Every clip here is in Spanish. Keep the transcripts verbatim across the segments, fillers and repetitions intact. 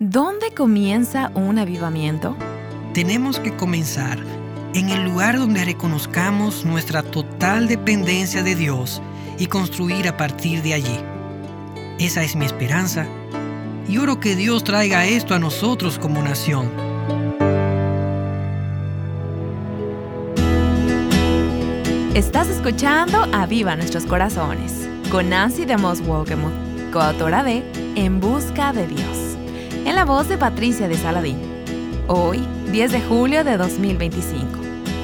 ¿Dónde comienza un avivamiento? Tenemos que comenzar en el lugar donde reconozcamos nuestra total dependencia de Dios y construir a partir de allí. Esa es mi esperanza y oro que Dios traiga esto a nosotros como nación. Estás escuchando Aviva Nuestros Corazones con Nancy DeMoss Wolgemuth, coautora de En Busca de Dios, en la voz de Patricia de Saladín. Hoy, diez de julio de dos mil veinticinco.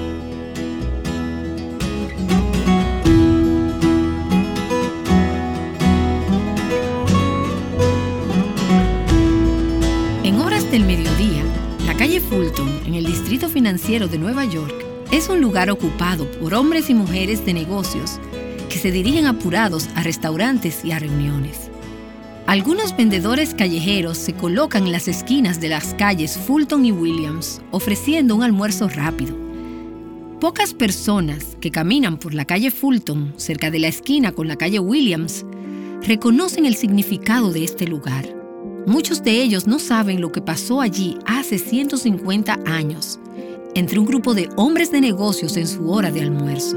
En horas del mediodía, la calle Fulton, en el distrito financiero de Nueva York, es un lugar ocupado por hombres y mujeres de negocios que se dirigen apurados a restaurantes y a reuniones. Algunos vendedores callejeros se colocan en las esquinas de las calles Fulton y Williams, ofreciendo un almuerzo rápido. Pocas personas que caminan por la calle Fulton, cerca de la esquina con la calle Williams, reconocen el significado de este lugar. Muchos de ellos no saben lo que pasó allí hace ciento cincuenta años, entre un grupo de hombres de negocios en su hora de almuerzo.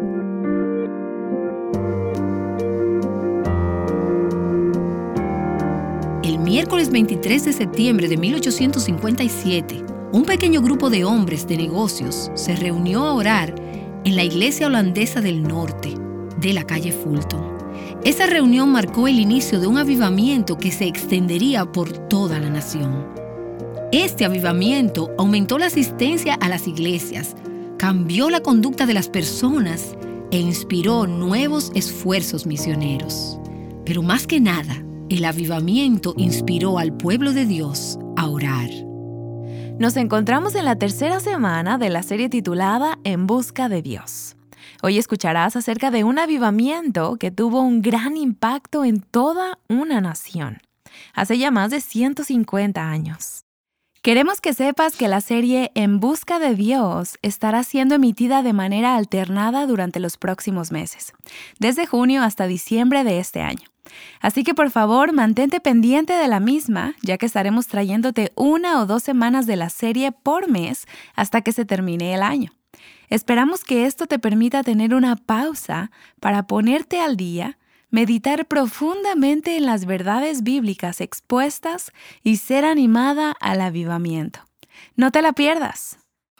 El miércoles veintitrés de septiembre de mil ochocientos cincuenta y siete, un pequeño grupo de hombres de negocios se reunió a orar en la iglesia holandesa del norte de la calle Fulton. Esa reunión marcó el inicio de un avivamiento que se extendería por toda la nación. Este avivamiento aumentó la asistencia a las iglesias, cambió la conducta de las personas e inspiró nuevos esfuerzos misioneros. Pero más que nada, el avivamiento inspiró al pueblo de Dios a orar. Nos encontramos en la tercera semana de la serie titulada En Busca de Dios. Hoy escucharás acerca de un avivamiento que tuvo un gran impacto en toda una nación, hace ya más de ciento cincuenta años. Queremos que sepas que la serie En Busca de Dios estará siendo emitida de manera alternada durante los próximos meses, desde junio hasta diciembre de este año. Así que por favor, mantente pendiente de la misma, ya que estaremos trayéndote una o dos semanas de la serie por mes hasta que se termine el año. Esperamos que esto te permita tener una pausa para ponerte al día, meditar profundamente en las verdades bíblicas expuestas y ser animada al avivamiento. No te la pierdas.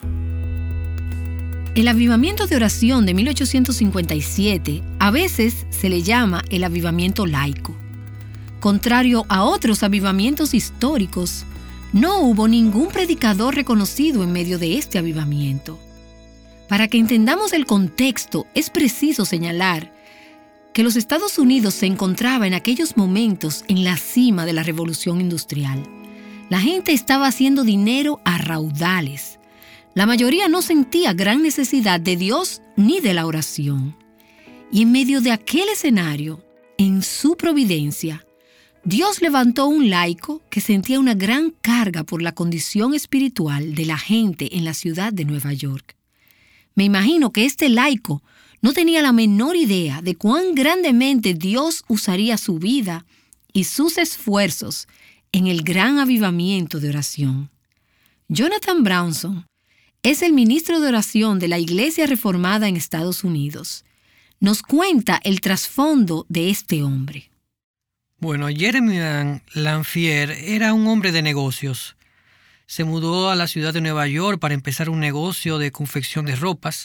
El avivamiento de oración de mil ochocientos cincuenta y siete a veces se le llama el avivamiento laico. Contrario a otros avivamientos históricos, no hubo ningún predicador reconocido en medio de este avivamiento. Para que entendamos el contexto, es preciso señalar que los Estados Unidos se encontraba en aquellos momentos en la cima de la revolución industrial. La gente estaba haciendo dinero a raudales. La mayoría no sentía gran necesidad de Dios ni de la oración. Y en medio de aquel escenario, en su providencia, Dios levantó un laico que sentía una gran carga por la condición espiritual de la gente en la ciudad de Nueva York. Me imagino que este laico no tenía la menor idea de cuán grandemente Dios usaría su vida y sus esfuerzos en el gran avivamiento de oración. Jonathan Brownson es el ministro de oración de la Iglesia Reformada en Estados Unidos. Nos cuenta el trasfondo de este hombre. Bueno, Jeremy Lanphier era un hombre de negocios. Se mudó a la ciudad de Nueva York para empezar un negocio de confección de ropas.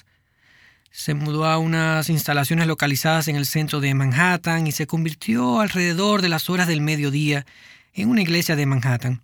Se mudó a unas instalaciones localizadas en el centro de Manhattan y se convirtió alrededor de las horas del mediodía en una iglesia de Manhattan.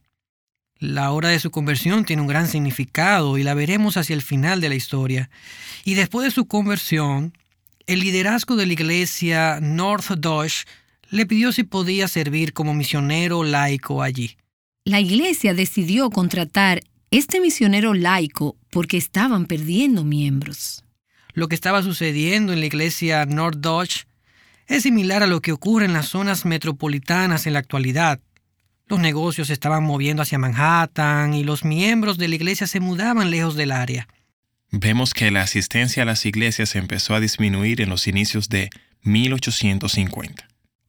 La hora de su conversión tiene un gran significado y la veremos hacia el final de la historia. Y después de su conversión, el liderazgo de la iglesia North Dodge le pidió si podía servir como misionero laico allí. La iglesia decidió contratar este misionero laico porque estaban perdiendo miembros. Lo que estaba sucediendo en la iglesia North Dodge es similar a lo que ocurre en las zonas metropolitanas en la actualidad. Los negocios se estaban moviendo hacia Manhattan y los miembros de la iglesia se mudaban lejos del área. Vemos que la asistencia a las iglesias empezó a disminuir en los inicios de mil ochocientos cincuenta.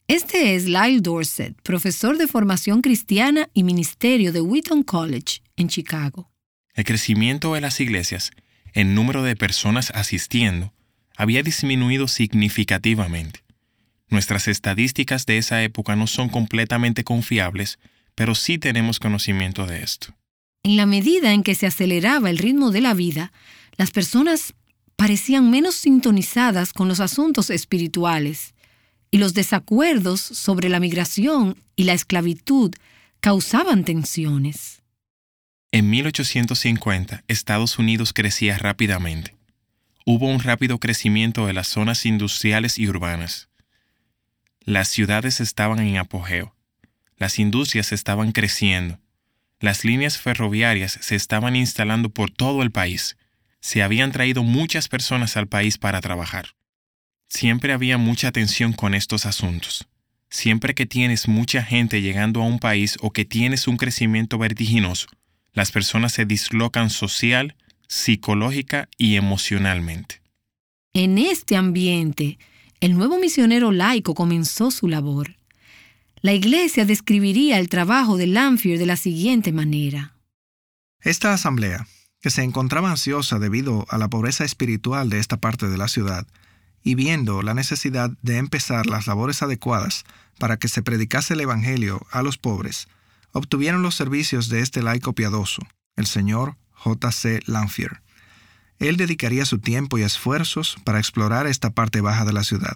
Este es Lyle Dorsett, profesor de formación cristiana y ministerio de Wheaton College, en Chicago. El crecimiento de las iglesias, el número de personas asistiendo, había disminuido significativamente. Nuestras estadísticas de esa época no son completamente confiables, pero sí tenemos conocimiento de esto. En la medida en que se aceleraba el ritmo de la vida, las personas parecían menos sintonizadas con los asuntos espirituales, y los desacuerdos sobre la migración y la esclavitud causaban tensiones. En mil ochocientos cincuenta, Estados Unidos crecía rápidamente. Hubo un rápido crecimiento de las zonas industriales y urbanas. Las ciudades estaban en apogeo. Las industrias estaban creciendo. Las líneas ferroviarias se estaban instalando por todo el país. Se habían traído muchas personas al país para trabajar. Siempre había mucha tensión con estos asuntos. Siempre que tienes mucha gente llegando a un país o que tienes un crecimiento vertiginoso, las personas se dislocan social, psicológica y emocionalmente. En este ambiente, el nuevo misionero laico comenzó su labor. La iglesia describiría el trabajo de Lanphier de la siguiente manera. Esta asamblea, que se encontraba ansiosa debido a la pobreza espiritual de esta parte de la ciudad, y viendo la necesidad de empezar las labores adecuadas para que se predicase el Evangelio a los pobres, obtuvieron los servicios de este laico piadoso, el señor J C Lanphier. Él dedicaría su tiempo y esfuerzos para explorar esta parte baja de la ciudad.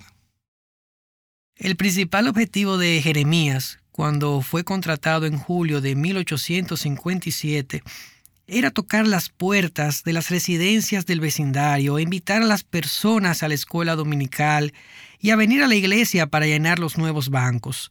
El principal objetivo de Jeremías, cuando fue contratado en julio de mil ochocientos cincuenta y siete, era tocar las puertas de las residencias del vecindario, invitar a las personas a la escuela dominical y a venir a la iglesia para llenar los nuevos bancos.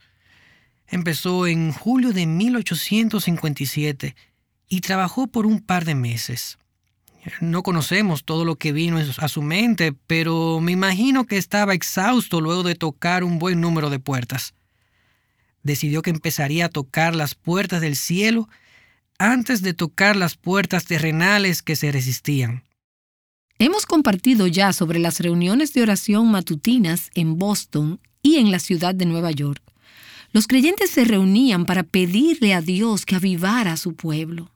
Empezó en julio de mil ochocientos cincuenta y siete y trabajó por un par de meses. No conocemos todo lo que vino a su mente, pero me imagino que estaba exhausto luego de tocar un buen número de puertas. Decidió que empezaría a tocar las puertas del cielo antes de tocar las puertas terrenales que se resistían. Hemos compartido ya sobre las reuniones de oración matutinas en Boston y en la ciudad de Nueva York. Los creyentes se reunían para pedirle a Dios que avivara a su pueblo.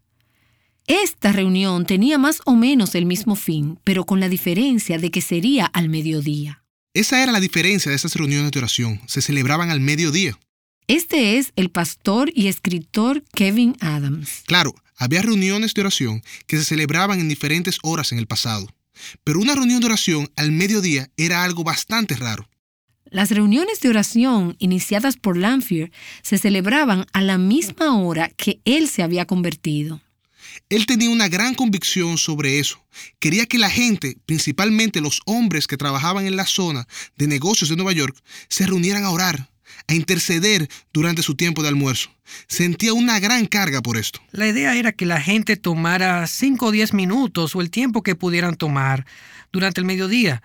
Esta reunión tenía más o menos el mismo fin, pero con la diferencia de que sería al mediodía. Esa era la diferencia de esas reuniones de oración. Se celebraban al mediodía. Este es el pastor y escritor Kevin Adams. Claro, había reuniones de oración que se celebraban en diferentes horas en el pasado, pero una reunión de oración al mediodía era algo bastante raro. Las reuniones de oración iniciadas por Lanphier se celebraban a la misma hora que él se había convertido. Él tenía una gran convicción sobre eso. Quería que la gente, principalmente los hombres que trabajaban en la zona de negocios de Nueva York, se reunieran a orar, a interceder durante su tiempo de almuerzo. Sentía una gran carga por esto. La idea era que la gente tomara cinco o diez minutos o el tiempo que pudieran tomar durante el mediodía.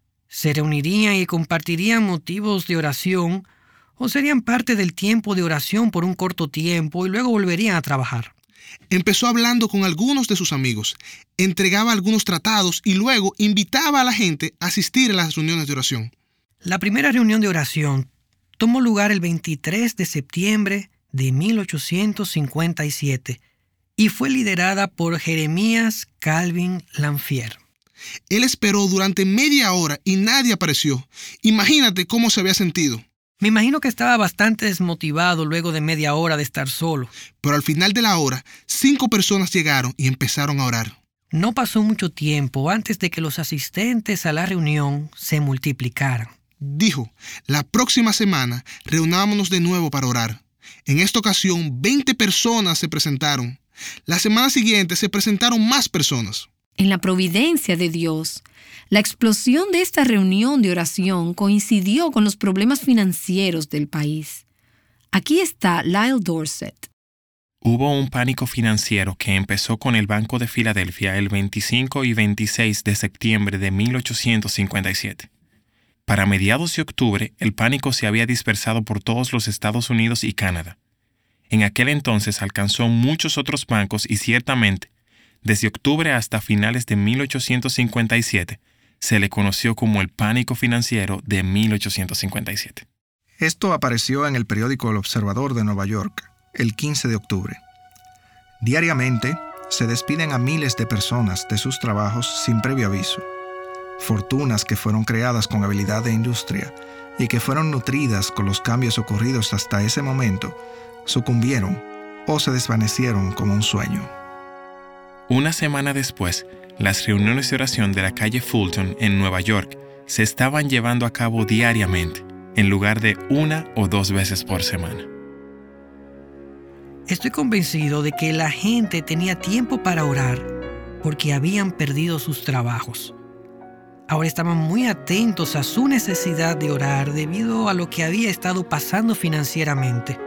Se reunirían y compartirían motivos de oración o serían parte del tiempo de oración por un corto tiempo y luego volverían a trabajar. Empezó hablando con algunos de sus amigos, entregaba algunos tratados y luego invitaba a la gente a asistir a las reuniones de oración. La primera reunión de oración tomó lugar el veintitrés de septiembre de mil ochocientos cincuenta y siete y fue liderada por Jeremías Calvin Lanphier. Él esperó durante media hora y nadie apareció. Imagínate cómo se había sentido. Me imagino que estaba bastante desmotivado luego de media hora de estar solo. Pero al final de la hora, cinco personas llegaron y empezaron a orar. No pasó mucho tiempo antes de que los asistentes a la reunión se multiplicaran. Dijo, la próxima semana reunámonos de nuevo para orar. En esta ocasión, veinte personas se presentaron. La semana siguiente se presentaron más personas. En la providencia de Dios, la explosión de esta reunión de oración coincidió con los problemas financieros del país. Aquí está Lyle Dorsett. Hubo un pánico financiero que empezó con el Banco de Filadelfia el veinticinco y veintiséis de septiembre de mil ochocientos cincuenta y siete. Para mediados de octubre, el pánico se había dispersado por todos los Estados Unidos y Canadá. En aquel entonces alcanzó muchos otros bancos y ciertamente, desde octubre hasta finales de mil ochocientos cincuenta y siete, se le conoció como el pánico financiero de mil ochocientos cincuenta y siete. Esto apareció en el periódico El Observador de Nueva York, el quince de octubre. Diariamente, se despiden a miles de personas de sus trabajos sin previo aviso. Fortunas que fueron creadas con habilidad de industria y que fueron nutridas con los cambios ocurridos hasta ese momento, sucumbieron o se desvanecieron como un sueño. Una semana después, las reuniones de oración de la calle Fulton en Nueva York se estaban llevando a cabo diariamente, en lugar de una o dos veces por semana. Estoy convencido de que la gente tenía tiempo para orar porque habían perdido sus trabajos. Ahora estaban muy atentos a su necesidad de orar debido a lo que había estado pasando financieramente.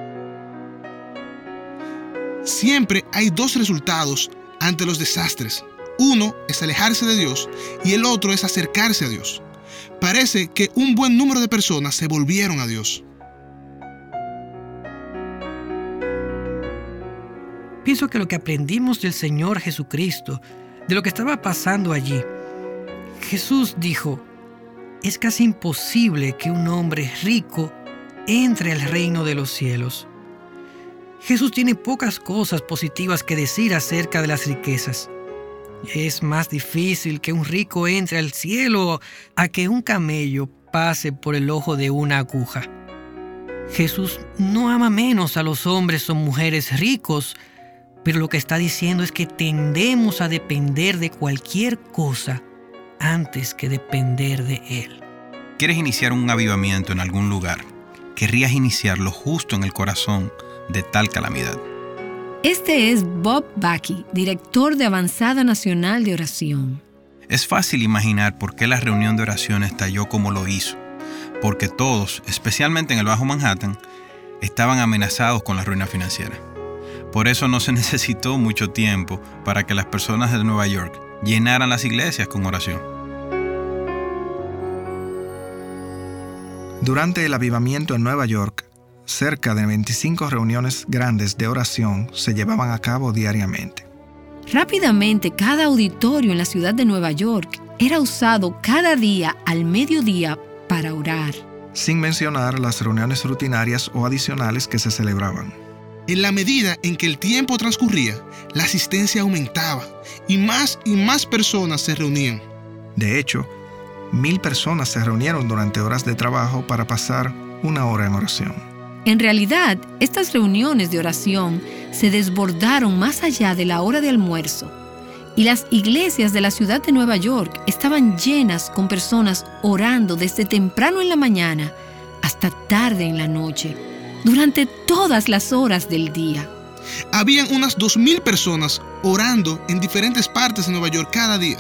Siempre hay dos resultados ante los desastres. Uno es alejarse de Dios y el otro es acercarse a Dios. Parece que un buen número de personas se volvieron a Dios. Pienso que lo que aprendimos del Señor Jesucristo, de lo que estaba pasando allí, Jesús dijo, es casi imposible que un hombre rico entre al reino de los cielos. Jesús tiene pocas cosas positivas que decir acerca de las riquezas. Es más difícil que un rico entre al cielo a que un camello pase por el ojo de una aguja. Jesús no ama menos a los hombres o mujeres ricos, pero lo que está diciendo es que tendemos a depender de cualquier cosa antes que depender de Él. ¿Quieres iniciar un avivamiento en algún lugar? ¿Querrías iniciarlo justo en el corazón de tal calamidad? Este es Bob Bucky, director de Avanzada Nacional de Oración. Es fácil imaginar por qué la reunión de oración estalló como lo hizo, porque todos, especialmente en el Bajo Manhattan, estaban amenazados con la ruina financiera. Por eso no se necesitó mucho tiempo para que las personas de Nueva York llenaran las iglesias con oración. Durante el avivamiento en Nueva York, cerca de veinticinco reuniones grandes de oración se llevaban a cabo diariamente. Rápidamente, cada auditorio en la ciudad de Nueva York era usado cada día al mediodía para orar. Sin mencionar las reuniones rutinarias o adicionales que se celebraban. En la medida en que el tiempo transcurría, la asistencia aumentaba y más y más personas se reunían. De hecho, mil personas se reunieron durante horas de trabajo para pasar una hora en oración. En realidad, estas reuniones de oración se desbordaron más allá de la hora de almuerzo y las iglesias de la ciudad de Nueva York estaban llenas con personas orando desde temprano en la mañana hasta tarde en la noche, durante todas las horas del día. Habían unas dos mil personas orando en diferentes partes de Nueva York cada día.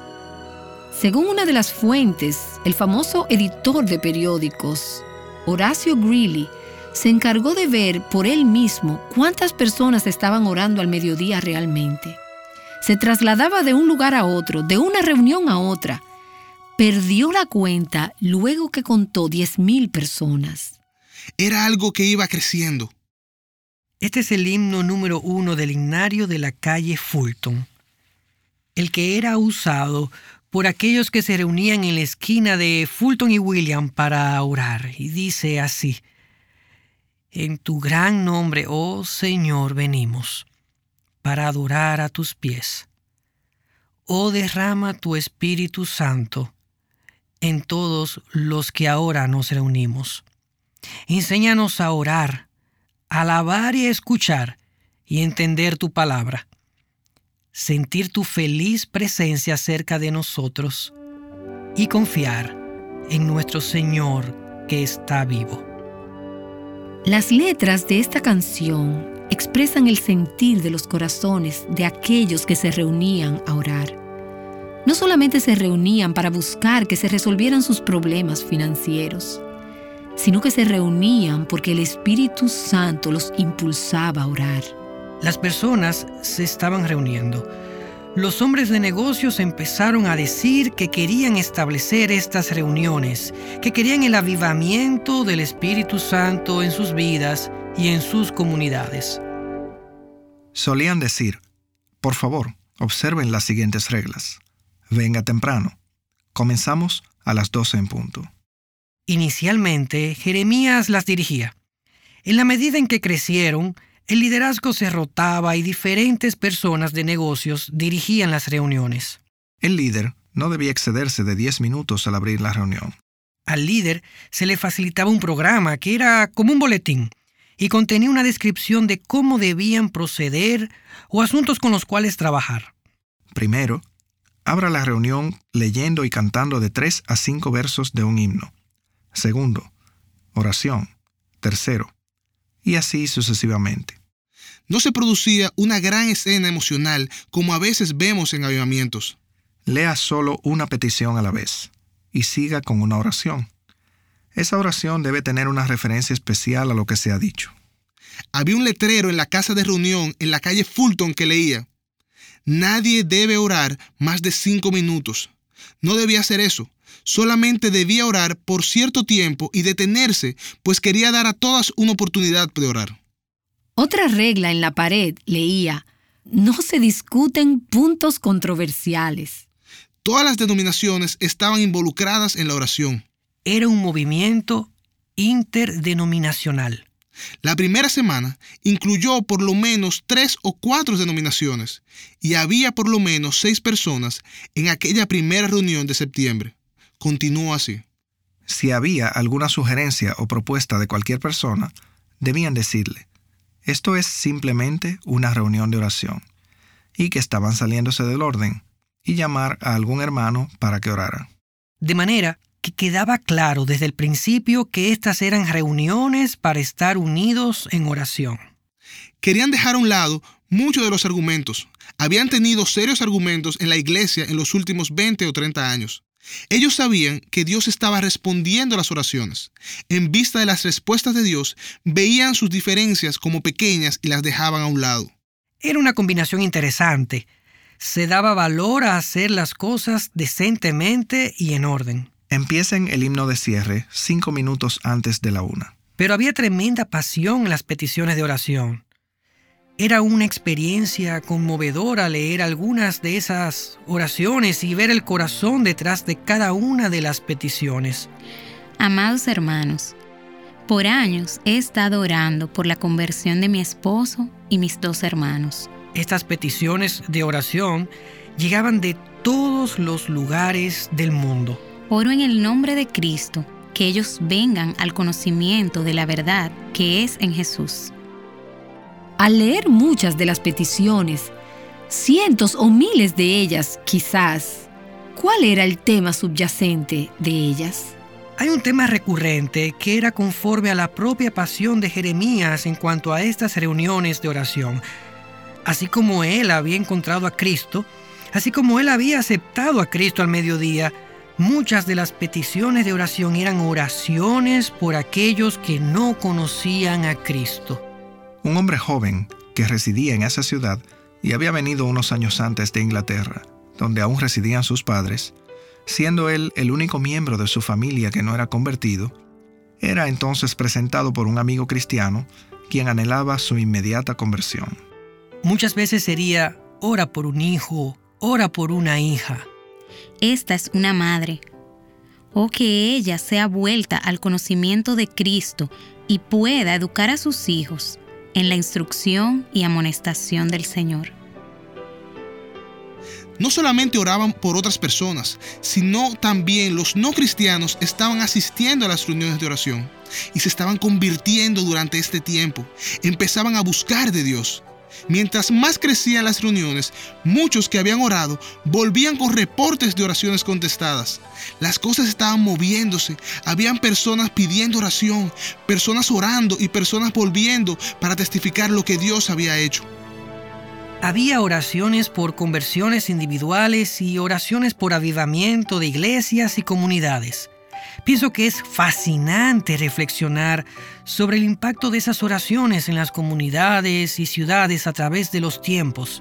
Según una de las fuentes, el famoso editor de periódicos, Horacio Greeley, se encargó de ver por él mismo cuántas personas estaban orando al mediodía realmente. Se trasladaba de un lugar a otro, de una reunión a otra. Perdió la cuenta luego que contó diez mil personas. Era algo que iba creciendo. Este es el himno número uno del himnario de la calle Fulton, el que era usado por aquellos que se reunían en la esquina de Fulton y William para orar. Y dice así: en tu gran nombre, oh Señor, venimos para adorar a tus pies. Oh, derrama tu Espíritu Santo en todos los que ahora nos reunimos. Enséñanos a orar, a alabar y a escuchar y entender tu palabra. Sentir tu feliz presencia cerca de nosotros y confiar en nuestro Señor que está vivo. Las letras de esta canción expresan el sentir de los corazones de aquellos que se reunían a orar. No solamente se reunían para buscar que se resolvieran sus problemas financieros, sino que se reunían porque el Espíritu Santo los impulsaba a orar. Las personas se estaban reuniendo. Los hombres de negocios empezaron a decir que querían establecer estas reuniones, que querían el avivamiento del Espíritu Santo en sus vidas y en sus comunidades. Solían decir: por favor, observen las siguientes reglas. Venga temprano. Comenzamos a las doce en punto. Inicialmente, Jeremías las dirigía. En la medida en que crecieron, el liderazgo se rotaba y diferentes personas de negocios dirigían las reuniones. El líder no debía excederse de diez minutos al abrir la reunión. Al líder se le facilitaba un programa que era como un boletín y contenía una descripción de cómo debían proceder o asuntos con los cuales trabajar. Primero, abra la reunión leyendo y cantando de tres a cinco versos de un himno. Segundo, oración. Tercero, y así sucesivamente. No se producía una gran escena emocional como a veces vemos en avivamientos. Lea solo una petición a la vez y siga con una oración. Esa oración debe tener una referencia especial a lo que se ha dicho. Había un letrero en la casa de reunión en la calle Fulton que leía: nadie debe orar más de cinco minutos. No debía hacer eso. Solamente debía orar por cierto tiempo y detenerse, pues quería dar a todas una oportunidad de orar. Otra regla en la pared leía: no se discuten puntos controversiales. Todas las denominaciones estaban involucradas en la oración. Era un movimiento interdenominacional. La primera semana incluyó por lo menos tres o cuatro denominaciones y había por lo menos seis personas en aquella primera reunión de septiembre. Continuó así. Si había alguna sugerencia o propuesta de cualquier persona, debían decirle: esto es simplemente una reunión de oración, y que estaban saliéndose del orden, y llamar a algún hermano para que orara. De manera que quedaba claro desde el principio que estas eran reuniones para estar unidos en oración. Querían dejar a un lado muchos de los argumentos. Habían tenido serios argumentos en la iglesia en los últimos veinte o treinta años. Ellos sabían que Dios estaba respondiendo a las oraciones. En vista de las respuestas de Dios, veían sus diferencias como pequeñas y las dejaban a un lado. Era una combinación interesante. Se daba valor a hacer las cosas decentemente y en orden. Empiecen el himno de cierre cinco minutos antes de la una. Pero había tremenda pasión en las peticiones de oración. Era una experiencia conmovedora leer algunas de esas oraciones y ver el corazón detrás de cada una de las peticiones. Amados hermanos, por años he estado orando por la conversión de mi esposo y mis dos hermanos. Estas peticiones de oración llegaban de todos los lugares del mundo. Oro en el nombre de Cristo, que ellos vengan al conocimiento de la verdad que es en Jesús. Al leer muchas de las peticiones, cientos o miles de ellas quizás, ¿cuál era el tema subyacente de ellas? Hay un tema recurrente que era conforme a la propia pasión de Jeremías en cuanto a estas reuniones de oración. Así como él había encontrado a Cristo, así como él había aceptado a Cristo al mediodía, muchas de las peticiones de oración eran oraciones por aquellos que no conocían a Cristo. Un hombre joven que residía en esa ciudad y había venido unos años antes de Inglaterra, donde aún residían sus padres, siendo él el único miembro de su familia que no era convertido, era entonces presentado por un amigo cristiano quien anhelaba su inmediata conversión. Muchas veces sería: ora por un hijo, ora por una hija. Esta es una madre. O que ella sea vuelta al conocimiento de Cristo y pueda educar a sus hijos en la instrucción y amonestación del Señor. No solamente oraban por otras personas, sino también los no cristianos estaban asistiendo a las reuniones de oración y se estaban convirtiendo durante este tiempo. Empezaban a buscar de Dios. Mientras más crecían las reuniones, muchos que habían orado volvían con reportes de oraciones contestadas. Las cosas estaban moviéndose. Habían personas pidiendo oración, personas orando y personas volviendo para testificar lo que Dios había hecho. Había oraciones por conversiones individuales y oraciones por avivamiento de iglesias y comunidades. Pienso que es fascinante reflexionar sobre el impacto de esas oraciones en las comunidades y ciudades a través de los tiempos.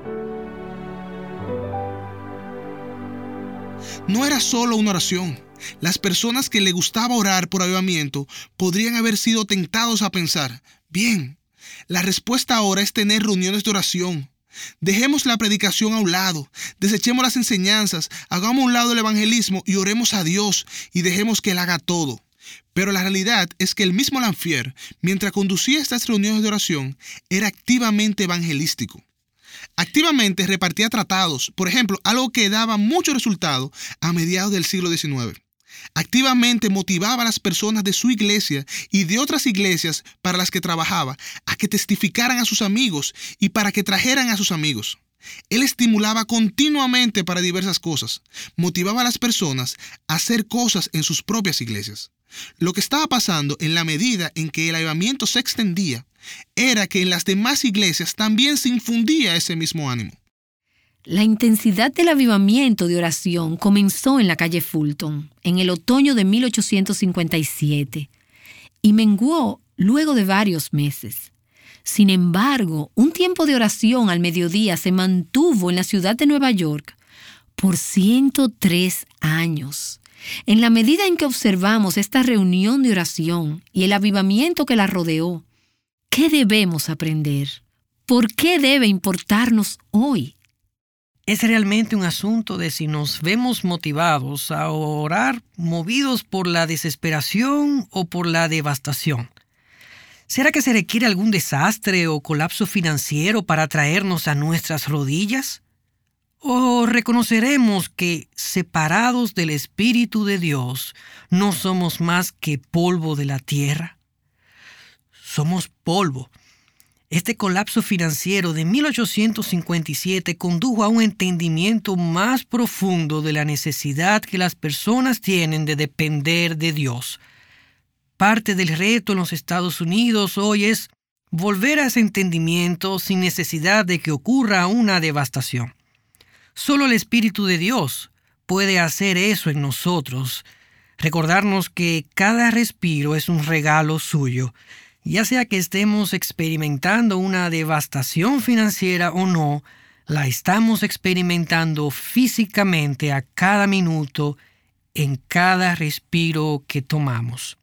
No era solo una oración. Las personas que le gustaba orar por avivamiento podrían haber sido tentados a pensar: bien, la respuesta ahora es tener reuniones de oración. Dejemos la predicación a un lado, desechemos las enseñanzas, hagamos a un lado el evangelismo y oremos a Dios y dejemos que Él haga todo. Pero la realidad es que el mismo Lanphier, mientras conducía estas reuniones de oración, era activamente evangelístico. Activamente repartía tratados, por ejemplo, algo que daba mucho resultado a mediados del siglo diecinueve. Activamente motivaba a las personas de su iglesia y de otras iglesias para las que trabajaba a que testificaran a sus amigos y para que trajeran a sus amigos. Él estimulaba continuamente para diversas cosas. Motivaba a las personas a hacer cosas en sus propias iglesias. Lo que estaba pasando en la medida en que el avivamiento se extendía era que en las demás iglesias también se infundía ese mismo ánimo. La intensidad del avivamiento de oración comenzó en la calle Fulton, en el otoño de mil ochocientos cincuenta y siete, y menguó luego de varios meses. Sin embargo, un tiempo de oración al mediodía se mantuvo en la ciudad de Nueva York por ciento tres años. En la medida en que observamos esta reunión de oración y el avivamiento que la rodeó, ¿qué debemos aprender? ¿Por qué debe importarnos hoy? Es realmente un asunto de si nos vemos motivados a orar, movidos por la desesperación o por la devastación. ¿Será que se requiere algún desastre o colapso financiero para traernos a nuestras rodillas? ¿O reconoceremos que, separados del Espíritu de Dios, no somos más que polvo de la tierra? Somos polvo. Este colapso financiero de mil ochocientos cincuenta y siete condujo a un entendimiento más profundo de la necesidad que las personas tienen de depender de Dios. Parte del reto en los Estados Unidos hoy es volver a ese entendimiento sin necesidad de que ocurra una devastación. Solo el Espíritu de Dios puede hacer eso en nosotros, recordarnos que cada respiro es un regalo suyo. Ya sea que estemos experimentando una devastación financiera o no, la estamos experimentando físicamente a cada minuto, en cada respiro que tomamos.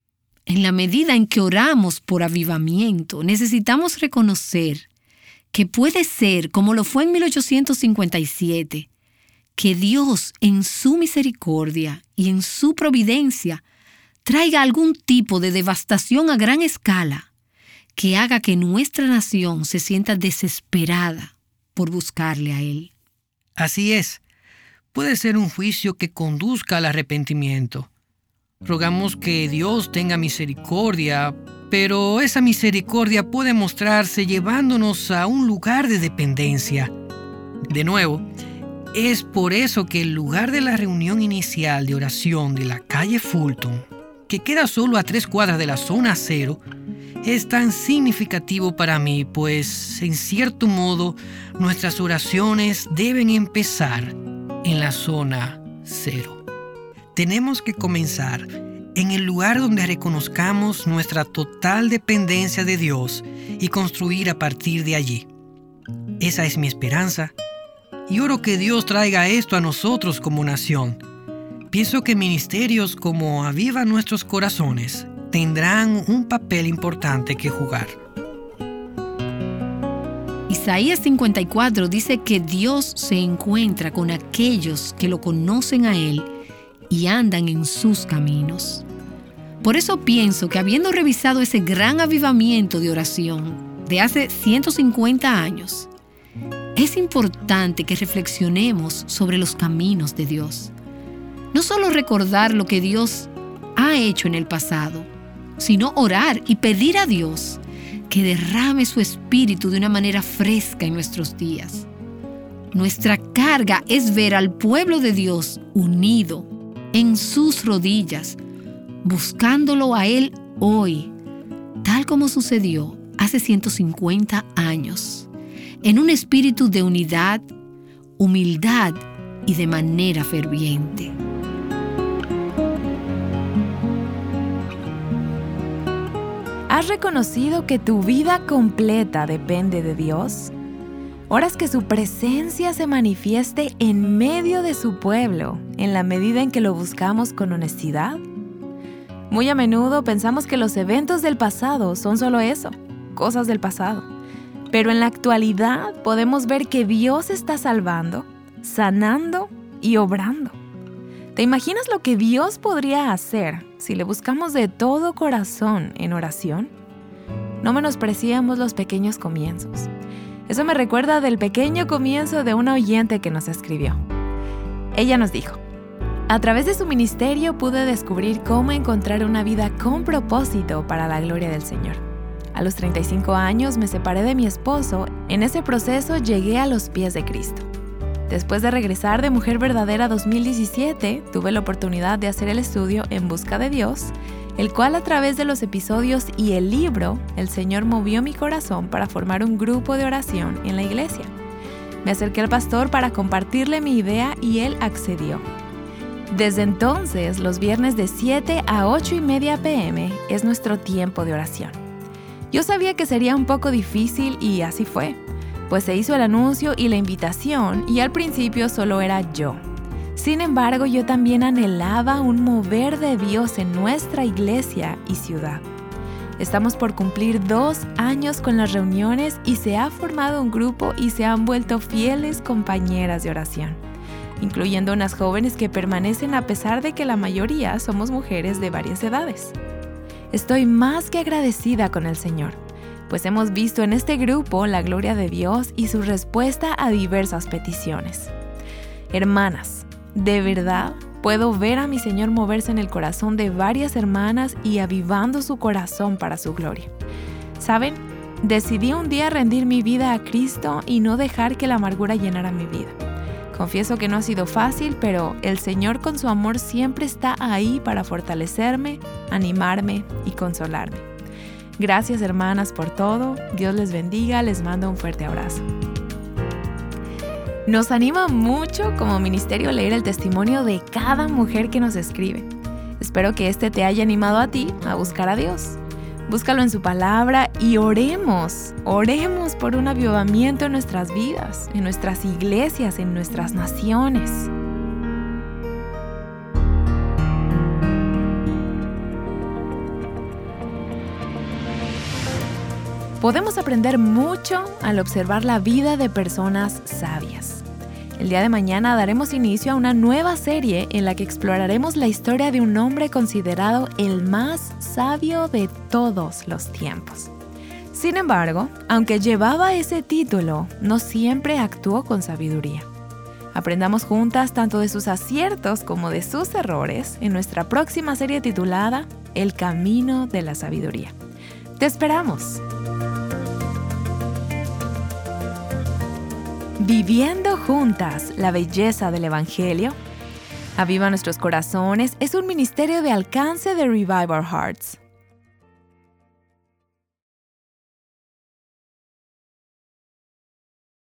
En la medida en que oramos por avivamiento, necesitamos reconocer que puede ser, como lo fue en mil ochocientos cincuenta y siete, que Dios, en su misericordia y en su providencia, traiga algún tipo de devastación a gran escala que haga que nuestra nación se sienta desesperada por buscarle a Él. Así es. Puede ser un juicio que conduzca al arrepentimiento. Rogamos que Dios tenga misericordia, pero esa misericordia puede mostrarse llevándonos a un lugar de dependencia. De nuevo, es por eso que el lugar de la reunión inicial de oración de la calle Fulton, que queda solo a tres cuadras de la zona cero, es tan significativo para mí, pues en cierto modo nuestras oraciones deben empezar en la zona cero. Tenemos que comenzar en el lugar donde reconozcamos nuestra total dependencia de Dios y construir a partir de allí. Esa es mi esperanza y oro que Dios traiga esto a nosotros como nación. Pienso que ministerios como Aviva Nuestros Corazones tendrán un papel importante que jugar. Isaías cincuenta y cuatro dice que Dios se encuentra con aquellos que lo conocen a Él y andan en sus caminos. Por eso pienso que habiendo revisado ese gran avivamiento de oración de hace ciento cincuenta años, es importante que reflexionemos sobre los caminos de Dios. No solo recordar lo que Dios ha hecho en el pasado, sino orar y pedir a Dios que derrame su espíritu de una manera fresca en nuestros días. Nuestra carga es ver al pueblo de Dios unido en sus rodillas, buscándolo a Él hoy, tal como sucedió hace ciento cincuenta años, en un espíritu de unidad, humildad y de manera ferviente. ¿Has reconocido que tu vida completa depende de Dios? ¿Oras que su presencia se manifieste en medio de su pueblo en la medida en que lo buscamos con honestidad? Muy a menudo pensamos que los eventos del pasado son solo eso, cosas del pasado. Pero en la actualidad podemos ver que Dios está salvando, sanando y obrando. ¿Te imaginas lo que Dios podría hacer si le buscamos de todo corazón en oración, no menospreciemos los pequeños comienzos. Eso me recuerda del pequeño comienzo de una oyente que nos escribió. Ella nos dijo: a través de su ministerio pude descubrir cómo encontrar una vida con propósito para la gloria del Señor. A los treinta y cinco años me separé de mi esposo. En ese proceso llegué a los pies de Cristo. Después de regresar de Mujer Verdadera dos mil diecisiete, tuve la oportunidad de hacer el estudio En Busca de Dios, el cual a través de los episodios y el libro, el Señor movió mi corazón para formar un grupo de oración en la iglesia. Me acerqué al pastor para compartirle mi idea y él accedió. Desde entonces, los viernes de siete a ocho y media pm es nuestro tiempo de oración. Yo sabía que sería un poco difícil y así fue, pues se hizo el anuncio y la invitación y al principio solo era yo. Sin embargo, yo también anhelaba un mover de Dios en nuestra iglesia y ciudad. Estamos por cumplir dos años con las reuniones y se ha formado un grupo y se han vuelto fieles compañeras de oración, incluyendo unas jóvenes que permanecen a pesar de que la mayoría somos mujeres de varias edades. Estoy más que agradecida con el Señor, pues hemos visto en este grupo la gloria de Dios y su respuesta a diversas peticiones. Hermanas, de verdad, puedo ver a mi Señor moverse en el corazón de varias hermanas y avivando su corazón para su gloria. ¿Saben? Decidí un día rendir mi vida a Cristo y no dejar que la amargura llenara mi vida. Confieso que no ha sido fácil, pero el Señor con su amor siempre está ahí para fortalecerme, animarme y consolarme. Gracias, hermanas, por todo. Dios les bendiga. Les mando un fuerte abrazo. Nos anima mucho como ministerio leer el testimonio de cada mujer que nos escribe. Espero que este te haya animado a ti a buscar a Dios. Búscalo en su palabra y oremos, oremos por un avivamiento en nuestras vidas, en nuestras iglesias, en nuestras naciones. Podemos aprender mucho al observar la vida de personas sabias. El día de mañana daremos inicio a una nueva serie en la que exploraremos la historia de un hombre considerado el más sabio de todos los tiempos. Sin embargo, aunque llevaba ese título, no siempre actuó con sabiduría. Aprendamos juntas tanto de sus aciertos como de sus errores en nuestra próxima serie titulada El Camino de la Sabiduría. ¡Te esperamos! Viviendo juntas la belleza del Evangelio. Aviva Nuestros Corazones es un ministerio de alcance de Revive Our Hearts.